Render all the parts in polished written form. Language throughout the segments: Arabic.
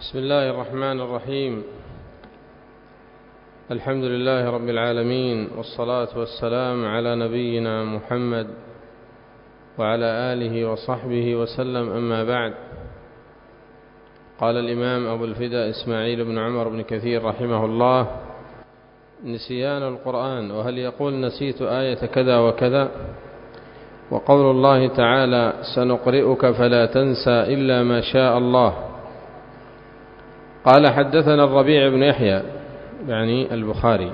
بسم الله الرحمن الرحيم. الحمد لله رب العالمين، والصلاة والسلام على نبينا محمد وعلى آله وصحبه وسلم، أما بعد. قال الإمام أبو الفداء إسماعيل بن عمر بن كثير رحمه الله: نسيان القرآن، وهل يقول نسيت آية كذا وكذا؟ وقول الله تعالى: سنقرئك فلا تنسى إلا ما شاء الله. قال: حدثنا الربيع بن يحيى، يعني البخاري،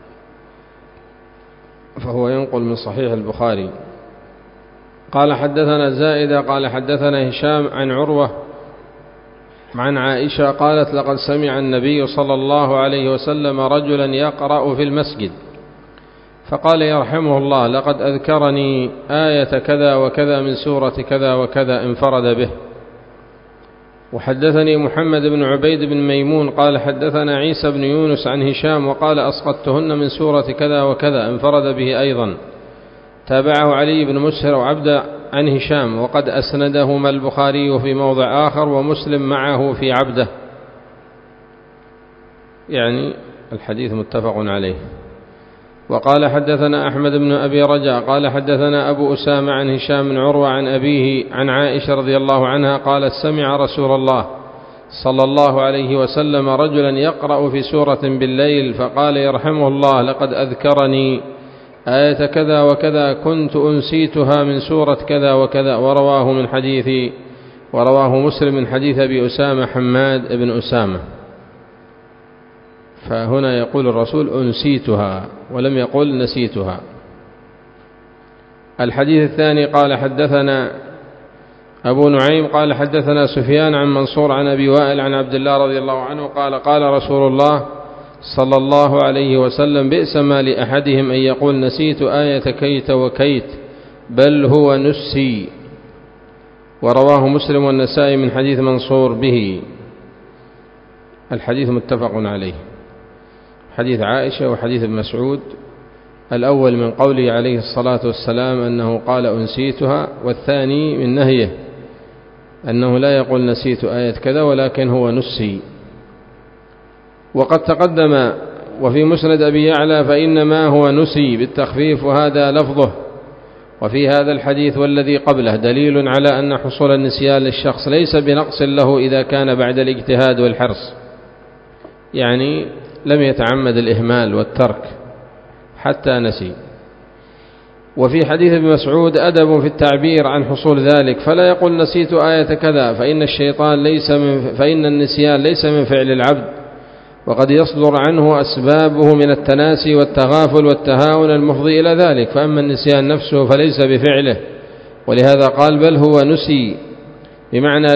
فهو ينقل من صحيح البخاري. قال: حدثنا زائدة قال: حدثنا هشام عن عروة عن عائشة قالت: لقد سمع النبي صلى الله عليه وسلم رجلا يقرأ في المسجد فقال يرحمه الله: لقد أذكرني آية كذا وكذا من سورة كذا وكذا، انفرد به. وحدثني محمد بن عبيد بن ميمون قال: حدثنا عيسى بن يونس عن هشام وقال: أسقطتهن من سورة كذا وكذا، انفرد به أيضا. تابعه علي بن مسهر وعبد عن هشام، وقد أسندهما البخاري في موضع آخر ومسلم معه في عبده، يعني الحديث متفق عليه. وقال: حدثنا أحمد بن أبي رجاء قال: حدثنا أبو أسامة عن هشام بن عروة عن أبيه عن عائشة رضي الله عنها قالت: سمع رسول الله صلى الله عليه وسلم رجلا يقرأ في سورة بالليل فقال يرحمه الله: لقد أذكرني آية كذا وكذا كنت أنسيتها من سورة كذا وكذا. ورواه مسلم من حديث أبي أسامة حماد بن أسامة. فهنا يقول الرسول: أنسيتها، ولم يقل نسيتها. الحديث الثاني قال: حدثنا أبو نعيم قال: حدثنا سفيان عن منصور عن أبي وائل عن عبد الله رضي الله عنه قال: قال رسول الله صلى الله عليه وسلم: بئس ما لأحدهم أن يقول نسيت آية كيت وكيت، بل هو نسي. ورواه مسلم والنسائي من حديث منصور به. الحديث متفق عليه. حديث عائشة وحديث ابن مسعود، الأول من قوله عليه الصلاة والسلام أنه قال أنسيتها، والثاني من نهيه أنه لا يقول نسيت آية كذا ولكن هو نسي. وقد تقدم وفي مسند أبي يعلى: فإنما هو نسي بالتخفيف، وهذا لفظه. وفي هذا الحديث والذي قبله دليل على أن حصول النسيان للشخص ليس بنقص له إذا كان بعد الاجتهاد والحرص، يعني لم يتعمد الإهمال والترك حتى نسي. وفي حديث ابن مسعود أدب في التعبير عن حصول ذلك، فلا يقول نسيت آية كذا، فإن النسيان ليس من فعل العبد، وقد يصدر عنه أسبابه من التناسي والتغافل والتهاون المفضي إلى ذلك. فأما النسيان نفسه فليس بفعله، ولهذا قال: بل هو نسي، بمعنى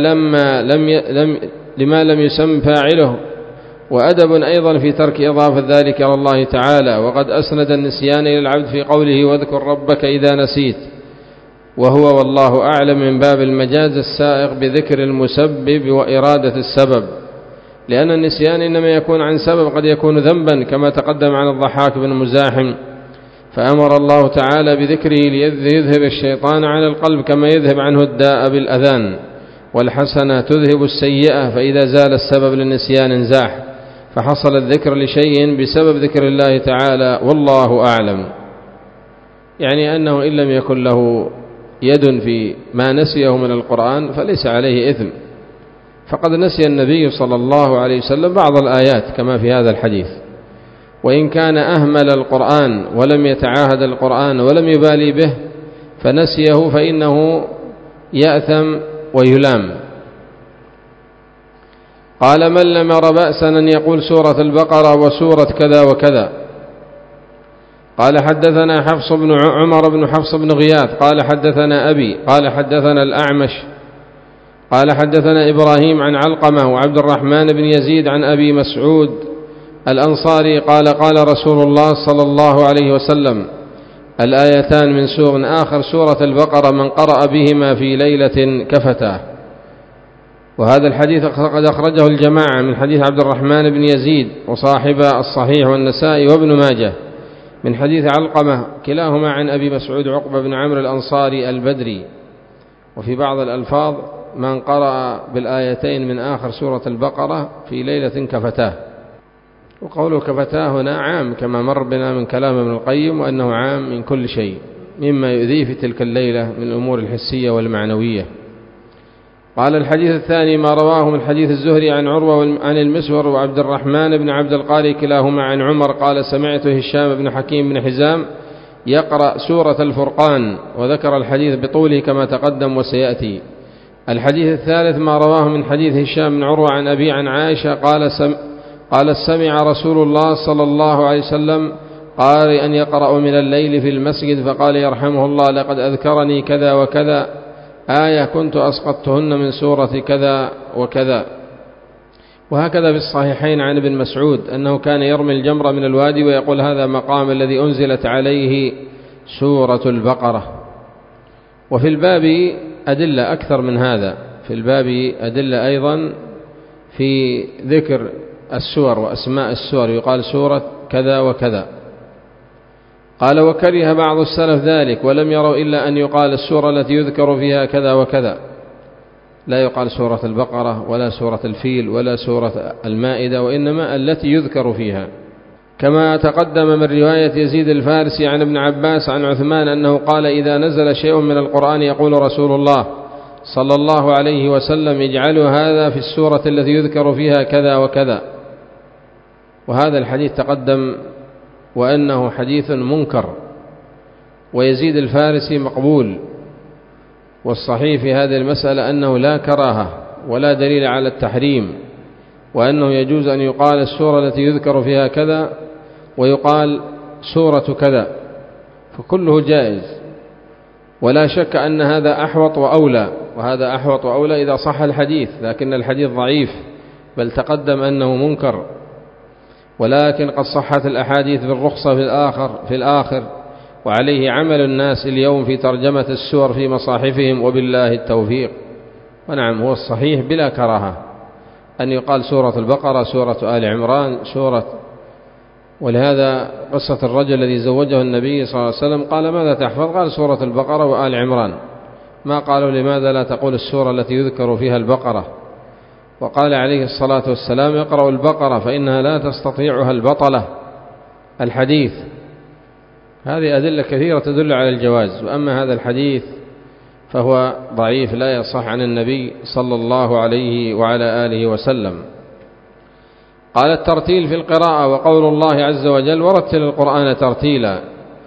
لما لم يسم فاعله. وأدب أيضا في ترك إضافة ذلك إلى الله تعالى، وقد أسند النسيان إلى العبد في قوله: واذكر ربك إذا نسيت، وهو والله أعلم من باب المجاز السائغ بذكر المسبب وإرادة السبب، لأن النسيان إنما يكون عن سبب قد يكون ذنبا، كما تقدم عن الضحاك بن مزاحم، فأمر الله تعالى بذكره ليذهب الشيطان عن القلب كما يذهب عنه الداء بالأذان، والحسنة تذهب السيئة، فإذا زال السبب للنسيان انزاح، فحصل الذكر لشيء بسبب ذكر الله تعالى، والله أعلم. يعني أنه إن لم يكن له يد في ما نسيه من القرآن فليس عليه إثم، فقد نسي النبي صلى الله عليه وسلم بعض الآيات كما في هذا الحديث، وإن كان أهمل القرآن ولم يتعاهد القرآن ولم يبالي به فنسيه فإنه يأثم ويلام. قال: من لم ير بأسا أن يقول سورة البقرة وسورة كذا وكذا. قال: حدثنا حفص بن عمر بن حفص بن غياث قال: حدثنا أبي قال: حدثنا الأعمش قال: حدثنا إبراهيم عن علقمة وعبد الرحمن بن يزيد عن أبي مسعود الأنصاري قال: قال رسول الله صلى الله عليه وسلم: الآيتان من آخر سورة البقرة من قرأ بهما في ليلة كفتاه. وهذا الحديث قد أخرجه الجماعة من حديث عبد الرحمن بن يزيد وصاحب الصحيح والنسائي وابن ماجه من حديث علقمة، كلاهما عن أبي مسعود عقبة بن عمرو الأنصاري البدري. وفي بعض الألفاظ من قرأ بالآيتين من آخر سورة البقرة في ليلة كفتاه. وقوله كفتاه هنا عام كما مر بنا من كلام ابن القيم، وأنه عام من كل شيء مما يؤذيه في تلك الليلة من الأمور الحسية والمعنوية. قال الحديث الثاني ما رواه من حديث الزهري عن عروة عن المسور وعبد الرحمن بن عبد القاري كلاهما عن عمر قال سمعت هشام بن حكيم بن حزام يقرأ سورة الفرقان، وذكر الحديث بطوله كما تقدم وسيأتي. الحديث الثالث ما رواه من حديث هشام بن عروة عن أبي عن عائشة قال سمع رسول الله صلى الله عليه وسلم قارئا يقرأ من الليل في المسجد فقال يرحمه الله لقد أذكرني كذا وكذا آية كنت أسقطتهن من سورة كذا وكذا. وهكذا في الصحيحين عن ابن مسعود أنه كان يرمي الجمر من الوادي ويقول هذا مقام الذي أنزلت عليه سورة البقرة. وفي الباب أدلة أكثر من هذا، في الباب أدلة أيضا في ذكر السور وأسماء السور، يقال سورة كذا وكذا. قال وكره بعض السلف ذلك ولم يروا إلا أن يقال السورة التي يذكر فيها كذا وكذا، لا يقال سورة البقرة ولا سورة الفيل ولا سورة المائدة، وإنما التي يذكر فيها. كما تقدم من رواية يزيد الفارسي عن ابن عباس عن عثمان أنه قال إذا نزل شيء من القرآن يقول رسول الله صلى الله عليه وسلم اجعلوا هذا في السورة التي يذكر فيها كذا وكذا. وهذا الحديث تقدم وأنه حديث منكر، ويزيد الفارسي مقبول. والصحيح في هذه المسألة أنه لا كراهة ولا دليل على التحريم، وأنه يجوز أن يقال السورة التي يذكر فيها كذا ويقال سورة كذا، فكله جائز. ولا شك أن هذا أحوط وأولى، وهذا أحوط وأولى إذا صح الحديث، لكن الحديث ضعيف بل تقدم أنه منكر. ولكن قد صحت الأحاديث بالرخصة في الآخر، وعليه عمل الناس اليوم في ترجمة السور في مصاحفهم، وبالله التوفيق. ونعم هو الصحيح بلا كراهة أن يقال سورة البقرة، سورة آل عمران، سورة. ولهذا قصة الرجل الذي زوجه النبي صلى الله عليه وسلم قال ماذا تحفظ؟ قال سورة البقرة وآل عمران، ما قالوا لماذا لا تقول السورة التي يذكر فيها البقرة. وقال عليه الصلاة والسلام يقرأ البقرة فإنها لا تستطيعها البطلة. الحديث هذه أدلة كثيرة تدل على الجواز. وأما هذا الحديث فهو ضعيف لا يصح عن النبي صلى الله عليه وعلى آله وسلم. قال الترتيل في القراءة وقول الله عز وجل ورتل القرآن ترتيلا،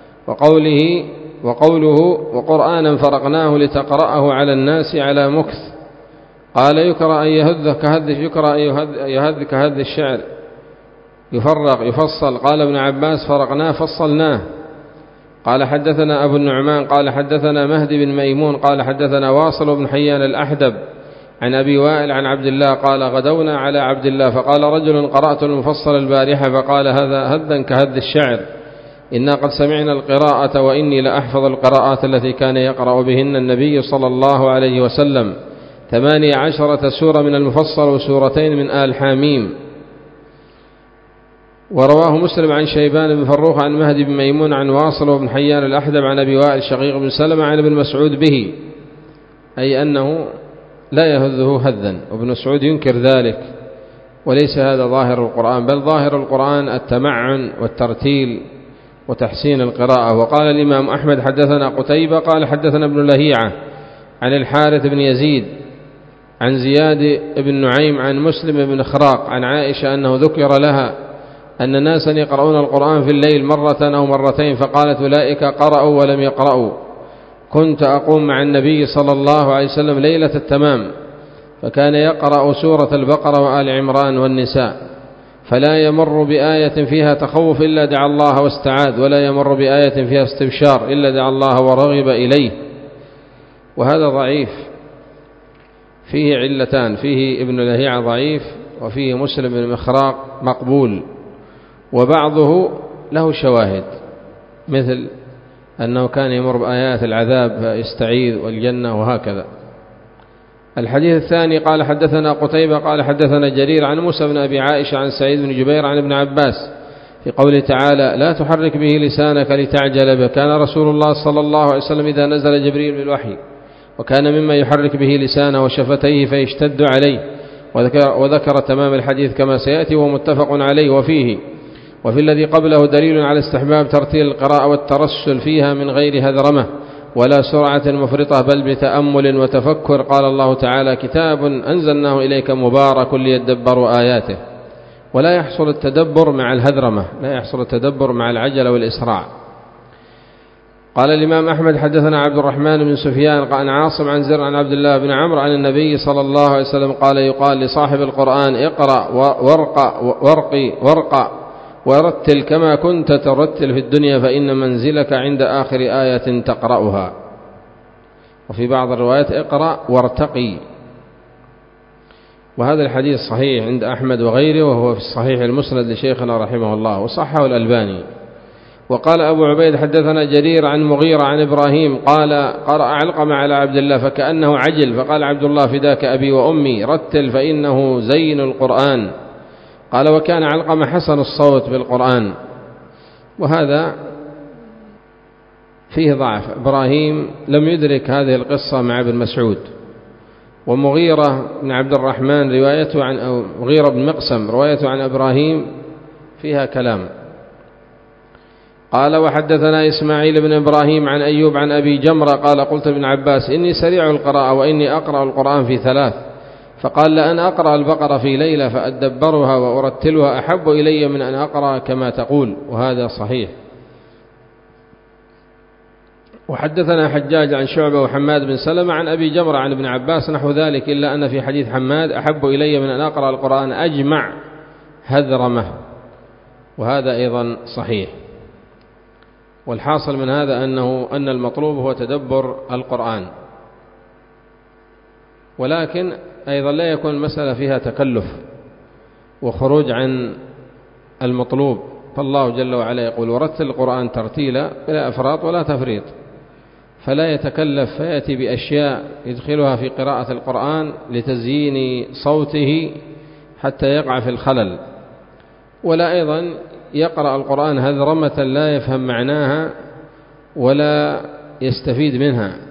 وقوله وقرآنا فرقناه لتقرأه على الناس على مكث. قال يكره أن يهذ كهذ الشعر، يفرق يفصل. قال ابن عباس فرقناه فصلناه. قال حدثنا أبو النعمان قال حدثنا مهدي بن ميمون قال حدثنا واصل بن حيان الأحدب عن أبي وائل عن عبد الله قال غدونا على عبد الله فقال رجل قرأت المفصل البارحة فقال هذا هذا كهذ الشعر، إنا قد سمعنا القراءة وإني لأحفظ القراءات التي كان يقرأ بهن النبي صلى الله عليه وسلم 18 سورة من المفصل وسورتين من آل حاميم. ورواه مسلم عن شيبان بن فروخ عن مهدي بن ميمون عن واصل وابن حيان الأحدب عن أبي وائل شقيق بن سلمة عن ابن مسعود به، أي أنه لا يهذه هذا، وابن مسعود ينكر ذلك، وليس هذا ظاهر القرآن، بل ظاهر القرآن التمعن والترتيل وتحسين القراءة. وقال الإمام أحمد حدثنا قتيبة قال حدثنا ابن لهيعة عن الحارث بن يزيد عن زياد بن نعيم عن مسلم بن خراق عن عائشة أنه ذكر لها أن ناسا يقرؤون القرآن في الليل مرة أو مرتين، فقالت أولئك قرأوا ولم يقرأوا. كنت أقوم مع النبي صلى الله عليه وسلم ليلة التمام فكان يقرأ سورة البقرة وآل عمران والنساء، فلا يمر بآية فيها تخوف إلا دعا الله واستعاذ، ولا يمر بآية فيها استبشار إلا دعا الله ورغب إليه. وهذا ضعيف، فيه علتان، فيه ابن لهيعة ضعيف، وفيه مسلم بن مخراق مقبول، وبعضه له شواهد مثل أنه كان يمر بآيات العذاب فيستعيذ والجنة وهكذا. الحديث الثاني قال حدثنا قتيبة قال حدثنا جرير عن موسى بن أبي عائشة عن سعيد بن جبير عن ابن عباس في قوله تعالى لا تحرك به لسانك لتعجل به. كان رسول الله صلى الله عليه وسلم إذا نزل جبريل بالوحي وكان مما يحرك به لسانه وشفتيه فيشتد عليه، وذكر تمام الحديث كما سيأتي ومتفق عليه. وفي الذي قبله دليل على استحباب ترتيل القراءة والترسل فيها من غير هذرمة ولا سرعة مفرطة، بل بتأمل وتفكر. قال الله تعالى: كتاب أنزلناه إليك مبارك ليدبروا آياته. ولا يحصل التدبر مع الهذرمة، لا يحصل التدبر مع العجلة والإسراع. قال الإمام أحمد: حدثنا عبد الرحمن بن سفيان عن عاصم عن زر عن عبد الله بن عمرو عن النبي صلى الله عليه وسلم قال: يقال لصاحب القرآن: اقرأ وارقى ورتل كما كنت ترتل في الدنيا، فإن منزلك عند آخر آية تقرأها. وفي بعض الروايات: اقرأ وارتقي. وهذا الحديث صحيح عند أحمد وغيره، وهو في الصحيح المسند لشيخنا رحمه الله، وصححه الألباني. وقال أبو عبيد: حدثنا جرير عن مغيرة عن إبراهيم قال: قرأ علقمة على عبد الله فكأنه عجل، فقال عبد الله: فداك أبي وأمي، رتل فإنه زين القرآن. قال: وكان علقمة حسن الصوت بالقرآن. وهذا فيه ضعف. إبراهيم لم يدرك هذه القصة مع ابن مسعود. ومغيرة بن عبد الرحمن روايته عن مغيرة بن مقسم روايته عن إبراهيم فيها كلام. قال: وحدثنا إسماعيل بن إبراهيم عن أيوب عن أبي جمرة قال: قلت ابن عباس: إني سريع القراءة وإني أقرأ القرآن في 3. فقال: لأن أقرأ البقرة في ليلة فأدبرها وأرتلها أحب إلي من أن أقرأ كما تقول. وهذا صحيح. وحدثنا حجاج عن شعبة وحماد بن سلمة عن أبي جمرة عن ابن عباس نحو ذلك، إلا أن في حديث حماد: أحب إلي من أن أقرأ القرآن أجمع هذرمة. وهذا أيضا صحيح. والحاصل من هذا أن المطلوب هو تدبر القرآن، ولكن أيضا لا يكون المسألة فيها تكلف وخروج عن المطلوب. فالله جل وعلا يقول: ورتل القرآن ترتيلا بلا إفراط ولا تفريط. فلا يتكلف فيأتي بأشياء يدخلها في قراءة القرآن لتزيين صوته حتى يقع في الخلل، ولا أيضا يقرأ القرآن هذرمة لا يفهم معناها ولا يستفيد منها.